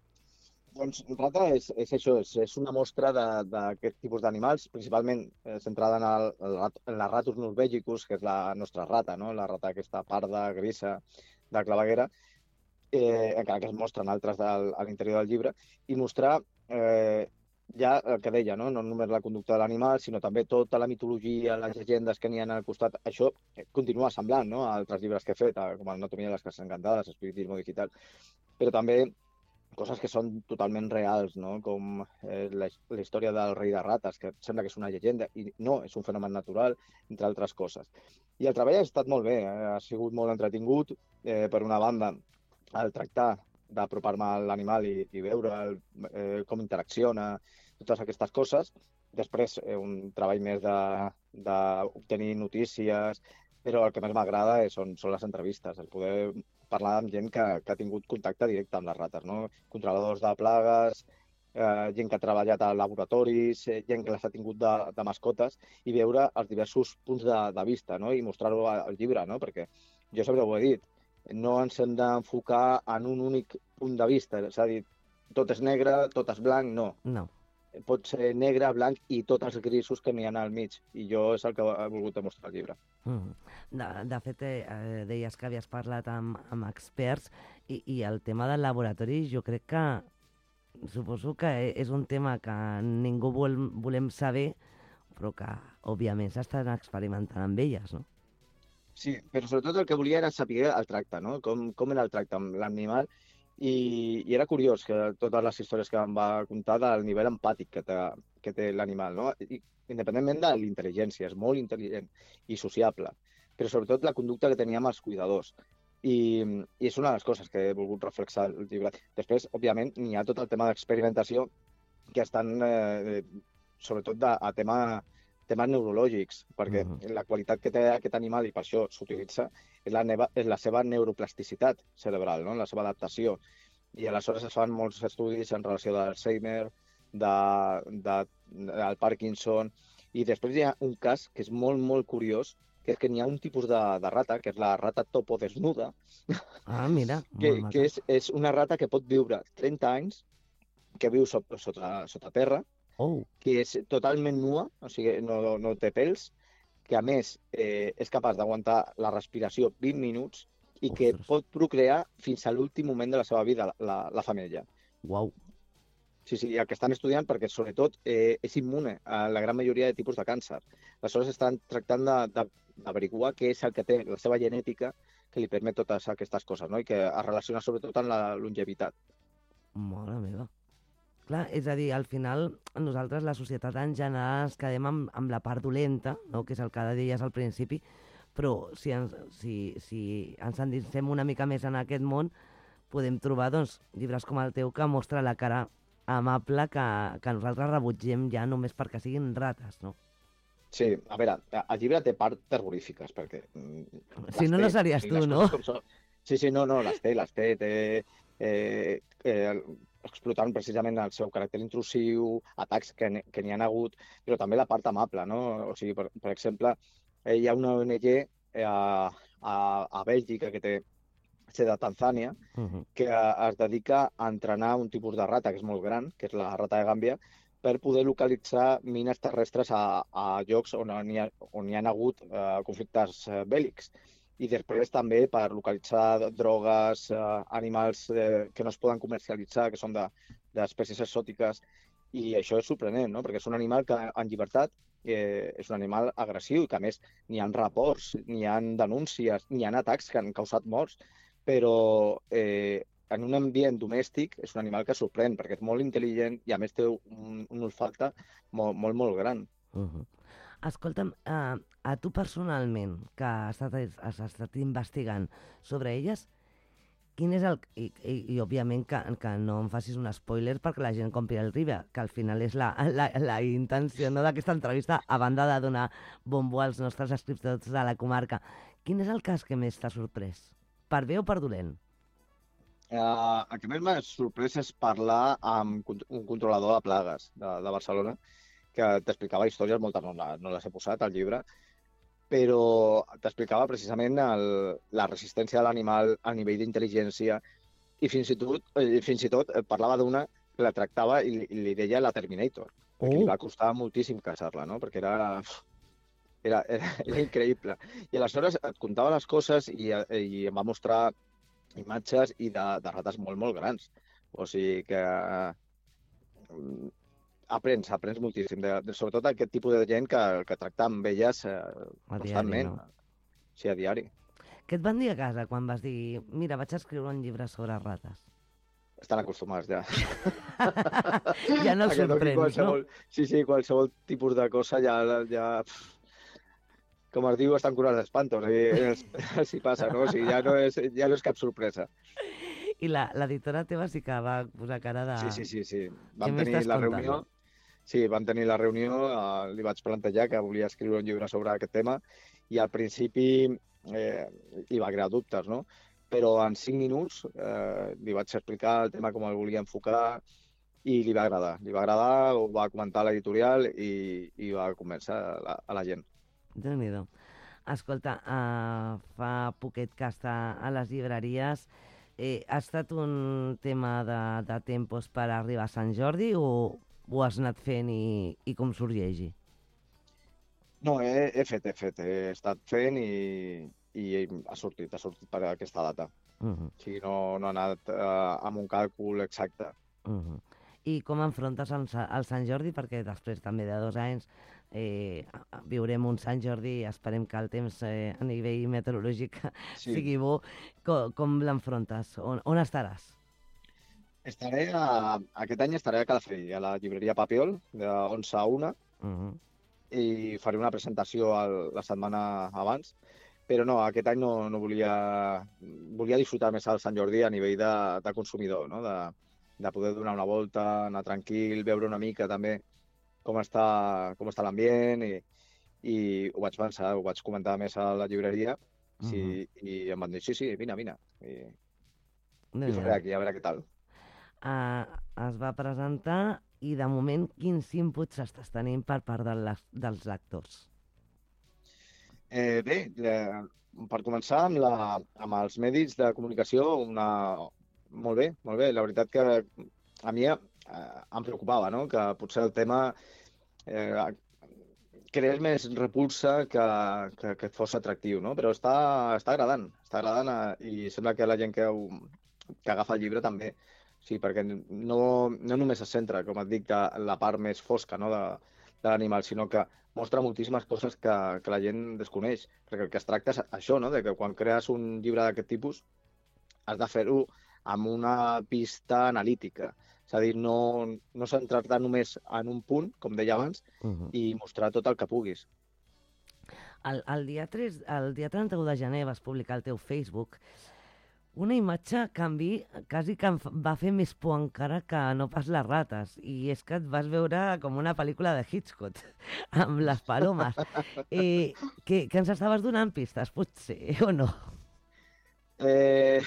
Doncs Rata és, és això, és, és una mostra de- d'aquest tipus d'animals, principalment eh, centrada en, el, el, rat- en la Ratus norvegicus, que és la nostra rata, no?, la rata aquesta parda, grisa, de claveguera, eh, encara que es mostren altres del, a l'interior del llibre, i mostrar eh, ja el que deia, no? no només la conducta de l'animal, sinó també tota la mitologia, les llegendes que n'hi ha al costat. Això eh, continua semblant, no?, a altres llibres que he fet, eh, com Anatomia de les cases encantades, Espiritismo digital, però també coses que són totalment reals, no?, com eh, la, la història del rei de rates, que sembla que és una llegenda, i no, és un fenomen natural, entre altres coses. I el treball ha estat molt bé, eh? Ha sigut molt entretingut, eh, per una banda, el tractar d'apropar-me a l'animal i, i veure el, eh, com interacciona, totes aquestes coses. Després, eh, un treball més de- d'obtenir notícies, però el que més m'agrada és- són, són les entrevistes, el poder parlar amb gent que, que ha tingut contacte directe amb les rates, no? Controladors de plagues, eh, gent que ha treballat a laboratoris, eh, gent que les ha tingut de, de mascotes, i veure els diversos punts de, de vista, no?, i mostrar-ho al al llibre, no?, perquè jo sempre ho he dit, no ens hem d'enfocar en un únic punt de vista, és a dir, tot és negre, tot és blanc, no. No. Pot ser negre, blanc i tots els grisos que n'hi ha al mig, i jo és el que he volgut demostrar al llibre. Mm. De, de fet, eh, deies que havies parlat amb, amb experts, i, i el tema del laboratori jo crec que suposo que és un tema que ningú vol, volem saber, però que, òbviament, s'estan experimentant amb elles, no? Sí, però sobretot el que volia era saber el tracte, no? Com, com era el tracte amb l'animal, i, i era curiós que totes les històries que em va contar del nivell empàtic que té, que té l'animal, no? I, independentment de l'intel·ligència, és molt intel·ligent i sociable, però sobretot la conducta que tenia amb els cuidadors. I, i és una de les coses que he volgut reflexar el llibre. Després, òbviament, n'hi ha tot el tema d'experimentació que estan eh, sobretot de, a tema, temes neurològics, perquè uh -huh. la qualitat que té aquest animal, i per això s'utilitza, és la, neva, és la seva neuroplasticitat cerebral, no? La seva adaptació. I aleshores es fan molts estudis en relació d'Alzheimer, de, de, del Parkinson, i després hi ha un cas que és molt, molt curiós, que és que n'hi ha un tipus de, de rata, que és la rata topo desnuda, ah, mira, que, que és, és una rata que pot viure trenta anys, que viu sota, sota, sota terra, oh. que és totalment nua, o sigui, no, no té pèls, que a més eh, és capaç d'aguantar la respiració vint minuts i que Ostres. pot procrear fins a l'últim moment de la seva vida, la, la femella. Uau. Sí, sí, el que estan estudiant perquè, sobretot, eh, és immune a la gran majoria de tipus de càncer. Aleshores, estan tractant d'averiguar què és el que té la seva genètica que li permet totes aquestes coses, no? I que es relaciona sobretot amb la longevitat. Mare meva. Clar, és a dir, al final, nosaltres, la societat en general, ens quedem amb, amb la part dolenta, no? Que és el que deies al principi, però si ens, si, si ens endinsem una mica més en aquest món, podem trobar doncs, llibres com el teu que mostra la cara amable que, que nosaltres rebutgem ja només perquè siguin rates, no? Sí, a veure, el llibre té parts terrorífiques, perquè... Si no, té, no series tu, no? Sí, sí, no, no, les té, les té, té eh, eh, explotant precisament el seu caràcter intrusiu, atacs que, que n'hi ha hagut, però també la part amable, no? O sigui, per, per exemple, eh, hi ha una O N G eh, a, a, a Bèlgica que té ser de Tanzània, uh-huh. que es dedica a entrenar un tipus de rata que és molt gran, que és la rata de Gàmbia, per poder localitzar mines terrestres a, a llocs on hi ha, on hi ha hagut eh, conflictes eh, bèl·lics. I després també per localitzar drogues, eh, animals eh, que no es poden comercialitzar, que són d'espècies de, exòtiques. I això és sorprenent, no? Perquè és un animal que en llibertat eh, és un animal agressiu i que a més n'hi ha reports, n'hi ha denúncies, n'hi ha atacs que han causat morts, però eh, en un ambient domèstic és un animal que sorprèn perquè és molt intel·ligent i a més té un, un olfacte molt, molt, molt gran. Uh-huh. Escolta'm, uh, a tu personalment, que has estat, has estat investigant sobre elles, quin és el... I, i, i òbviament que, que no em facis un spoiler perquè la gent compri el llibre, que al final és la, la, la intenció, no, d'aquesta entrevista, a banda de donar bombo als nostres escriptors de la comarca. Quin és el cas que més t'ha sorprès? Per bé o per dolent? Uh, el que més m'ha sorprès és parlar amb un controlador de plagues de, de Barcelona que t'explicava històries, moltes no, no les he posat al llibre, però t'explicava precisament el, la resistència de l'animal a nivell d'intel·ligència i fins i tot, fins i tot parlava d'una que la tractava i li, li deia la Terminator, oh. perquè li va costar moltíssim caçar-la, no? Perquè era, era, era, era increïble. I aleshores et contava les coses i, i em va mostrar imatges i de, de rates molt, molt grans. O sigui que eh, aprens, aprens moltíssim, de, de, sobretot aquest tipus de gent que, que tracta amb elles eh, constantment. No? Sí, a diari. Què et van dir a casa quan vas dir mira, vaig escriure un llibre sobre rates? Estan acostumats ja. Ja no els sorprens, no? Sí, sí, qualsevol tipus de cosa ja... ja com es diu, estan curats d'espantos, els, els hi passa, no? O sigui, ja no és, ja no és cap sorpresa. I l'editora teva sí que va posar cara de... Sí, sí, sí, sí. Vam tenir la reunió, sí, vam tenir la reunió, eh, li vaig plantejar que volia escriure un llibre sobre aquest tema i al principi eh, hi va crear dubtes, no? Però en cinc minuts eh, li vaig explicar el tema com el volia enfocar i li va agradar. Li va agradar, ho va comentar a l'editorial i, i va convèncer a la, a la gent. Déu-n'hi-do. Escolta, uh, fa poquet que està a les llibreries. Eh, ha estat un tema de, de tempos per arribar a Sant Jordi o ho has anat fent i, i com sorgeixi? No, he, he fet, he fet. He estat fent i, i ha sortit, ha sortit per aquesta data. Uh -huh. O sigui, no, no ha anat uh, amb un càlcul exacte. Uh -huh. I com enfrontes el, el Sant Jordi? Perquè després també de dos anys eh, viurem un Sant Jordi i esperem que el temps eh, a nivell meteorològic sí. sigui bo. Com, com l'enfrontes? On, on estaràs? Estaré a, aquest any estaré a Calafell, a la llibreria Papiol, de onze a una, uh -huh. i faré una presentació el, la setmana abans, però no, aquest any no, no volia... Volia disfrutar més el Sant Jordi a nivell de, de consumidor, no? De, de poder donar una volta, anar tranquil, veure una mica també com està, com està l'ambient i, i ho vaig pensar, ho vaig comentar més a la llibreria sí, uh-huh. i em van dir, sí, sí, vine, vine. I, i ho faré aquí, a veure què tal. Uh, es va presentar i de moment quins inputs estàs tenint per part de les, dels lectors? Eh, bé, eh, per començar amb, la, amb els medis de comunicació, una... molt bé, molt bé. La veritat que a mi eh, em preocupava, no? Que potser el tema eh, creés més repulsa que, que, que fos atractiu, no? Però està, està agradant, està agradant eh, i sembla que la gent que, ho, que agafa el llibre també. Sí, perquè no, no només es centra, com et dic, de la part més fosca, no, de, de l'animal, sinó que mostra moltíssimes coses que, que la gent desconeix. Perquè el que es tracta és això, no? De que quan crees un llibre d'aquest tipus has de fer-ho amb una pista analítica. És a dir, no, no centrar-te només en un punt, com deia abans, uh-huh. i mostrar tot el que puguis. El, el, dia tres, el dia trenta-u de gener vas publicar al teu Facebook una imatge que a mi quasi que em va fer més por encara que no pas les rates. I és que et vas veure com una pel·lícula de Hitchcock, amb les palomes. Eh, que, que ens estaves donant pistes, potser, o no? Eh...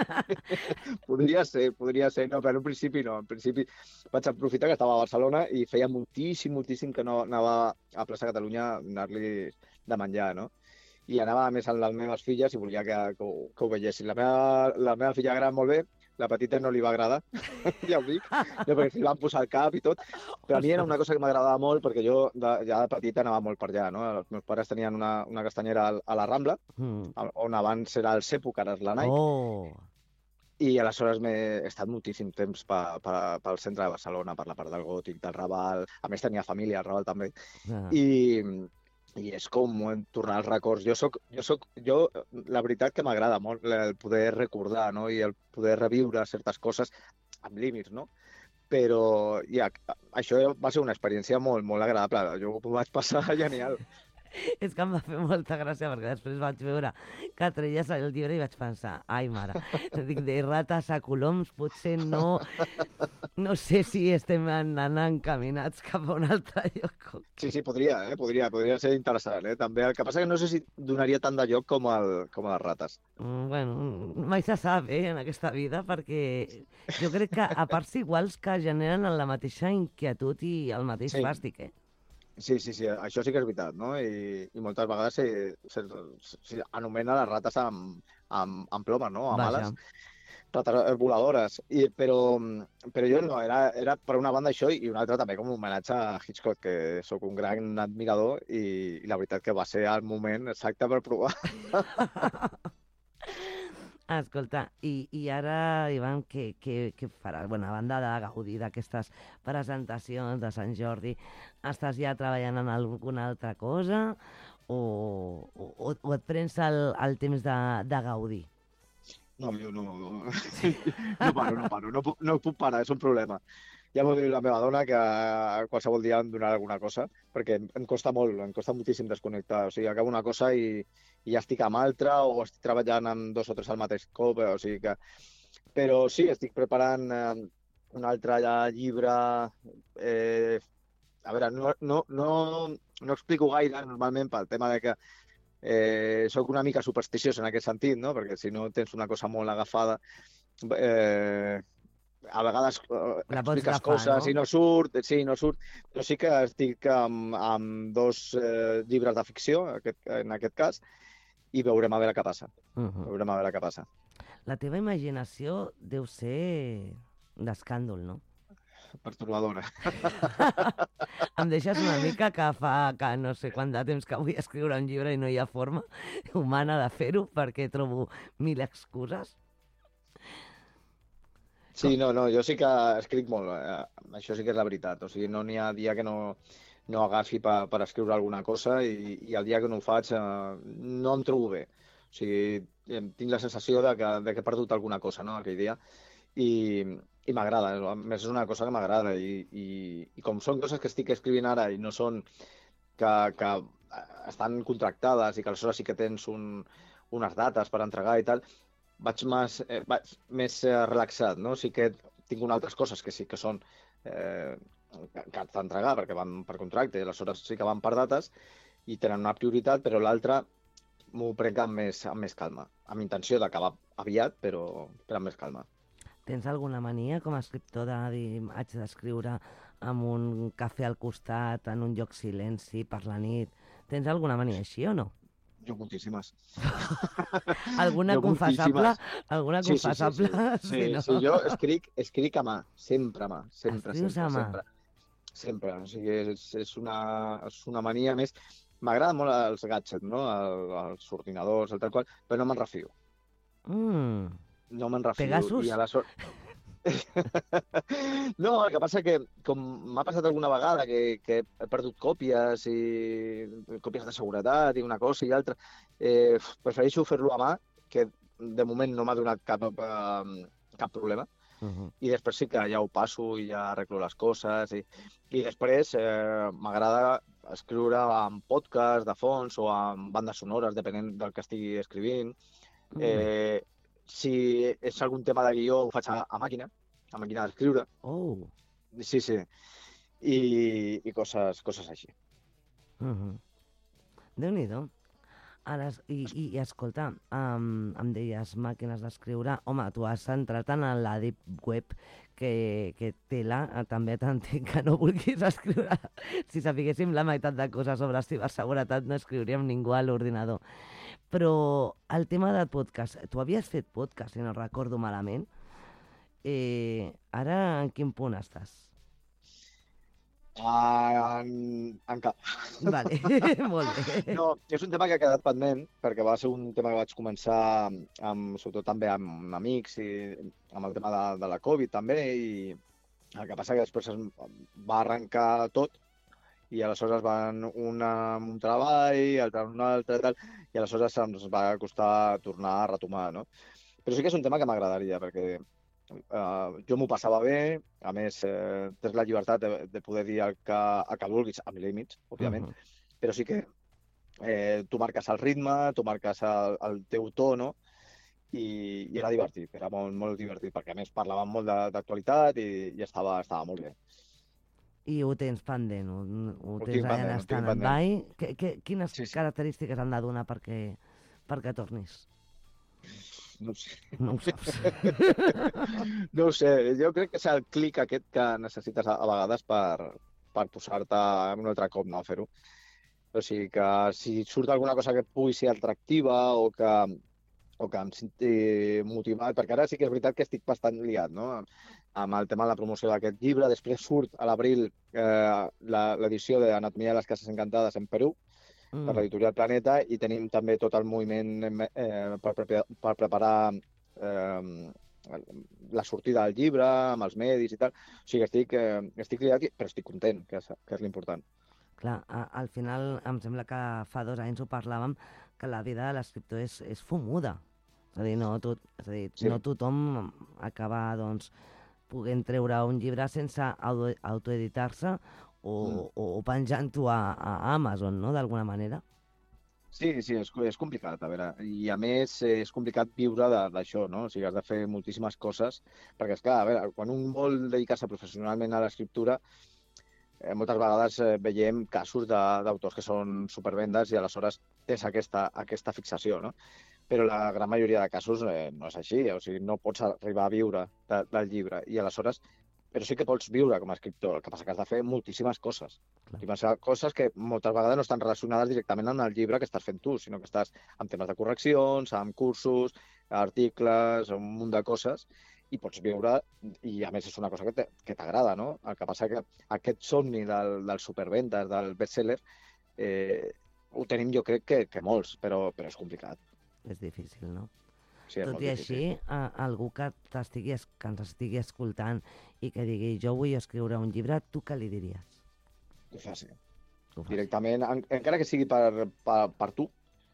podria ser, podria ser. No, però en principi no. En principi vaig aprofitar que estava a Barcelona i feia moltíssim, moltíssim que no anava a Plaça Catalunya a donar-li de menjar, no? I anava més amb les meves filles i volia que, que, ho, que ho veiessin. La meva, la meva filla gran molt bé, la petita no li va agradar, ja ho dic, no, perquè s'hi van posar al cap i tot, però a mi era una cosa que m'agradava molt perquè jo de, ja de petita anava molt per allà, no? Els meus pares tenien una, una castanyera a la Rambla, mm. on abans era el Cepo, que ara és la Nike, oh. i aleshores m'he estat moltíssim temps pe, pe, pel centre de Barcelona, per la part del Gòtic, del Raval, a més tenia família al Raval també, ah. i... I és com tornar als records. Jo soc, jo soc, jo, la veritat que m'agrada molt el poder recordar, no? I el poder reviure certes coses amb límits, no? Però ja, això va ser una experiència molt, molt agradable. Jo ho vaig passar genial. És que em va fer molta gràcia perquè després vaig veure que treies el llibre i vaig pensar, ai mare, dic, de rates a coloms potser no, no sé si estem anant encaminats cap a un altre lloc. Sí, sí, podria, eh? podria, podria ser interessant. Eh? També el que passa que no sé si donaria tant de lloc com, el, com a les rates. Mm, bueno, mai se sap, eh, en aquesta vida, perquè jo crec que a parts iguals que generen la mateixa inquietud i el mateix sí. fàstic, eh? Sí, sí, sí, això sí que és veritat, no? I, i moltes vegades se, se, se anomena les rates amb, amb, amb plomes, no? Amb ales, rates voladores. I, però, però jo no, era, era per una banda això i una altra també com un homenatge a Hitchcock, que sóc un gran admirador i, i la veritat que va ser el moment exacte per provar. Escolta, i, i ara, Ivan, què, què, què faràs? Bueno, a banda de gaudir d'aquestes presentacions de Sant Jordi, estàs ja treballant en alguna altra cosa o, o, o et prens el, el temps de, de gaudir? No, jo no, no, no paro, no paro, no, no puc parar, és un problema. Ja m'ho diu la meva dona que qualsevol dia em donarà alguna cosa, perquè em costa molt, em costa moltíssim desconnectar. O sigui, acabo una cosa i, i ja estic amb altra o estic treballant amb dos o tres al mateix cop, o sigui que... Però sí, estic preparant eh, un altre llibre... Eh, a veure, no, no, no, no explico gaire normalment pel tema de que eh, soc una mica supersticiós en aquest sentit, no? Perquè si no tens una cosa molt agafada... Eh, a vegades uh, expliques agafar, coses no? i no surt, sí, no surt, però sí que estic amb, amb dos eh, llibres de ficció, aquest, en aquest cas, i veurem a veure què passa. Uh -huh. Veurem a veure què passa. La teva imaginació deu ser d'escàndol, no? Pertorbadora. Em deixes una mica que fa que no sé quant de temps que vull escriure un llibre i no hi ha forma humana de fer-ho perquè trobo mil excuses. Sí, no, no, jo sí que escric molt, eh? Això sí que és la veritat, o sigui, no n'hi ha dia que no, no agafi per, per escriure alguna cosa i, i el dia que no ho faig eh, no em trobo bé, o sigui, tinc la sensació de que, de que he perdut alguna cosa, no?, aquell dia, i, i m'agrada, a més és una cosa que m'agrada i, i, i com són coses que estic escrivint ara i no són que, que estan contractades i que aleshores sí que tens un, unes dates per entregar i tal, vaig més, eh, vaig més eh, relaxat, no? Sí que tinc unes altres coses que sí que són eh, que, que has d'entregar perquè van per contracte, i aleshores sí que van per dates i tenen una prioritat, però l'altra m'ho prenc amb més, amb més calma, amb intenció d'acabar aviat, però, però amb més calma. Tens alguna mania com a escriptor de dir haig d'escriure amb un cafè al costat, en un lloc silenci, per la nit? Tens alguna mania així o no? Jo moltíssimes. Alguna jo confessable? Alguna sí, sí, confessable? Sí, sí, sí. sí, no? sí, jo escric, escric a mà, sempre a mà, sempre, Escrius sempre, a mà? sempre. Sempre, o sigui, és, és, una, és una mania més. M'agraden molt els gadgets, no? El, els ordinadors, el tal qual, però no me'n refio. Mm. No me'n refio. Pegasus? I aleshores... no, el que passa que, com m'ha passat alguna vegada, que, que he perdut còpies i còpies de seguretat i una cosa i altra, eh, prefereixo fer-lo a mà, que de moment no m'ha donat cap, eh, cap problema. Uh-huh. I després sí que ja ho passo i ja arreglo les coses. I, i després eh, m'agrada escriure en podcast de fons o en bandes sonores, depenent del que estigui escrivint. Mm. Eh, si és algun tema de guió, ho faig a, a màquina, a màquina d'escriure. Oh. Sí, sí. I, i coses, coses així. Uh-huh. Déu-n'hi-do. Ara, i, i, i escolta, um, em deies màquines d'escriure. Home, tu has entrat en la Deep Web, que, que tela, també t'entenc que no vulguis escriure. Si sapiguéssim la meitat de coses sobre ciberseguretat, no escriuríem ningú a l'ordinador. Però el tema del podcast, tu havies fet podcast, si no recordo malament. Eh, ara en quin punt estàs? Uh, en, en cap. Vale, molt bé. No, és un tema que ha quedat pendent, perquè va ser un tema que vaig començar amb, sobretot també amb amics i amb el tema de, de la Covid també, i el que passa que després es va arrencar tot i aleshores van un amb un treball, l'altre amb un altre, tal, i aleshores ens va costar tornar a retomar, no? Però sí que és un tema que m'agradaria, perquè Uh, jo m'ho passava bé, a més eh, tens la llibertat de, de poder dir el que, el que vulguis, amb límits, òbviament, uh -huh. però sí que eh, tu marques el ritme, tu marques el, el teu to, no? I, i era divertit, era molt, molt divertit, perquè a més parlàvem molt d'actualitat i, i estava, estava molt bé. I ho tens pendent, ho, ho, ho tens allà pendent, en stand-by. Quines sí, sí. característiques han de donar perquè, perquè tornis? No ho sé. No ho saps. No ho sé. Jo crec que és el clic aquest que necessites a, a vegades per, per posar-te un altre cop, no, a fer-ho. O sigui que si surt alguna cosa que pugui ser atractiva o que, o que em senti motivat, perquè ara sí que és veritat que estic bastant liat, no? Amb el tema de la promoció d'aquest llibre. Després surt a l'abril eh, l'edició d'Anatomia de les Cases Encantades en Perú, per l'editorial Planeta, i tenim també tot el moviment eh, per, per, per preparar eh, la sortida del llibre, amb els medis i tal. O sigui, estic, eh, estic liat, però estic content, que és, que és l'important. Clar, a, al final em sembla que fa dos anys ho parlàvem, que la vida de l'escriptor és, és fumuda. És a dir, no, tot, és a dir, sí. no tothom acaba doncs, podent treure un llibre sense autoeditar-se o, mm. o penjant-ho a, a Amazon, no?, d'alguna manera. Sí, sí, és, és complicat, a veure, i a més és complicat viure d'això, no? O sigui, has de fer moltíssimes coses, perquè, esclar, a veure, quan un vol dedicar-se professionalment a l'escriptura, eh, moltes vegades eh, veiem casos d'autors que són supervendes i aleshores tens aquesta, aquesta fixació, no? Però la gran majoria de casos eh, no és així, o sigui, no pots arribar a viure de, del llibre, i aleshores però sí que pots viure com a escriptor, el que passa que has de fer moltíssimes coses. Moltíssimes coses que moltes vegades no estan relacionades directament amb el llibre que estàs fent tu, sinó que estàs amb temes de correccions, amb cursos, articles, un munt de coses, i pots viure, i a més és una cosa que t'agrada, no? El que passa que aquest somni del, del superventes, del bestseller, eh, ho tenim jo crec que, que molts, però, però és complicat. És difícil, no? Sí, tot i així, a, algú que, que ens estigui escoltant i que digui jo vull escriure un llibre, tu què li diries? Ho faci. Directament, en, encara que sigui per, per, per tu,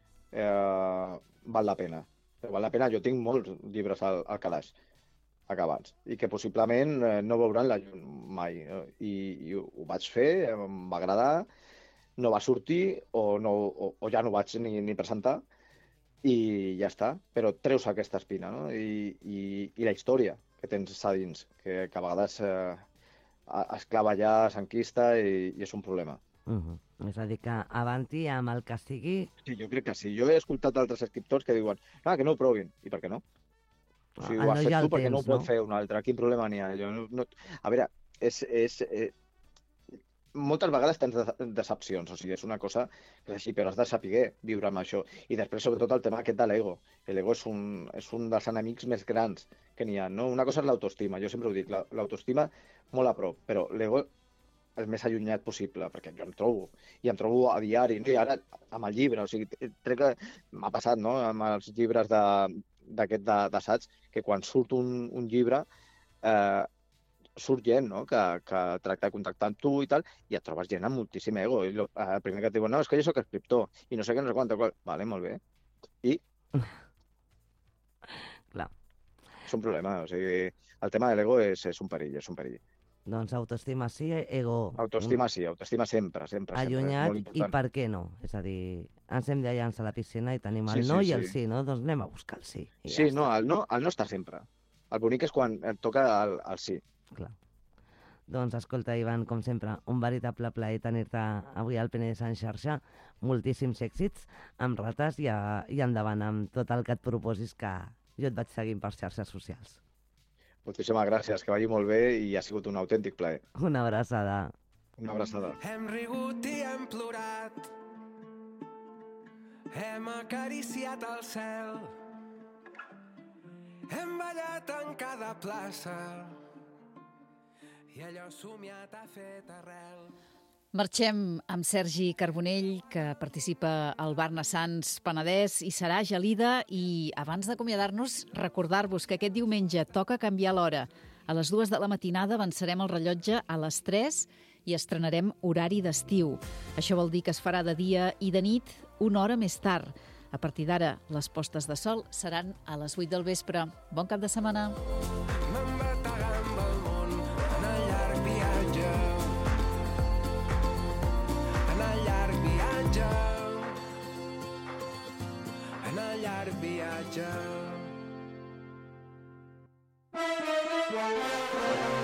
eh, val la pena. Val la pena, jo tinc molts llibres al, al calaix acabats i que possiblement eh, no veuran la llum mai. I, i ho, ho vaig fer, em va agradar, no va sortir o, no, o, o ja no ho vaig ni, ni presentar, i ja està, però treus aquesta espina, no? I, i, i la història que tens a dins, que, que a vegades eh, es clava allà, s'enquista i, i és un problema. Uh -huh. És a dir, que avanti amb el que sigui... Sí, jo crec que sí. Jo he escoltat altres escriptors que diuen ah, que no ho provin. I per què no? O sigui, Ah, ho has no hi fet ha tu, el perquè no ho temps, pot no? fer un altre. Quin problema n'hi ha? Jo no, no... A veure, és... és eh... moltes vegades tens de decepcions, o sigui, és una cosa que és així, però has de saber viure amb això. I després, sobretot, el tema aquest de l'ego. L'ego és, un, és un dels enemics més grans que n'hi ha, no? Una cosa és l'autoestima, jo sempre ho dic, la- l'autoestima molt a prop, però l'ego el més allunyat possible, perquè jo em trobo, i em trobo a diari, no? I ara amb el llibre, o sigui, crec que m'ha passat, no?, amb els llibres de- d'aquest de- d'assaig, que quan surt un, un llibre, eh, surt gent, no?, que, que tracta de contactar amb tu i tal, i et trobes gent amb moltíssim ego. I lo, eh, el primer que et diuen, no, és que jo soc escriptor, i no sé què, no sé quant, tal qual. Vale, molt bé. I... Clar. És un problema, o sigui, el tema de l'ego és, és un perill, és un perill. Doncs autoestima sí, ego... Autoestima sí, autoestima sempre, sempre, sempre. allunyat, és molt i important. per què no? És a dir, ens hem de llançar a la piscina i tenim el Sí, no sí, i el sí. sí, no? Doncs anem a buscar el sí. I Sí, ja no, el no, el no està sempre. El bonic és quan et toca el, el sí. Clar. Doncs escolta, Ivan, com sempre, un veritable plaer tenir-te avui al Penedès en xarxa. Moltíssims èxits amb rates i, a, i endavant amb tot el que et proposis, que jo et vaig seguint per xarxes socials. Moltíssimes gràcies, que vagi molt bé i ha sigut un autèntic plaer. Una abraçada. Una abraçada. Hem rigut i hem plorat, hem acariciat el cel, hem ballat en cada plaça i allò somiat ha fet arrel. Marxem amb Sergi Carbonell, que participa al Barna Sants Penedès i serà a Gelida. I abans d'acomiadar-nos, recordar-vos que aquest diumenge toca canviar l'hora. A les dues de la matinada avançarem el rellotge a les tres i estrenarem horari d'estiu. Això vol dir que es farà de dia i de nit una hora més tard. A partir d'ara, les postes de sol seran a les vuit del vespre. Bon cap de setmana. En el llarg viatge.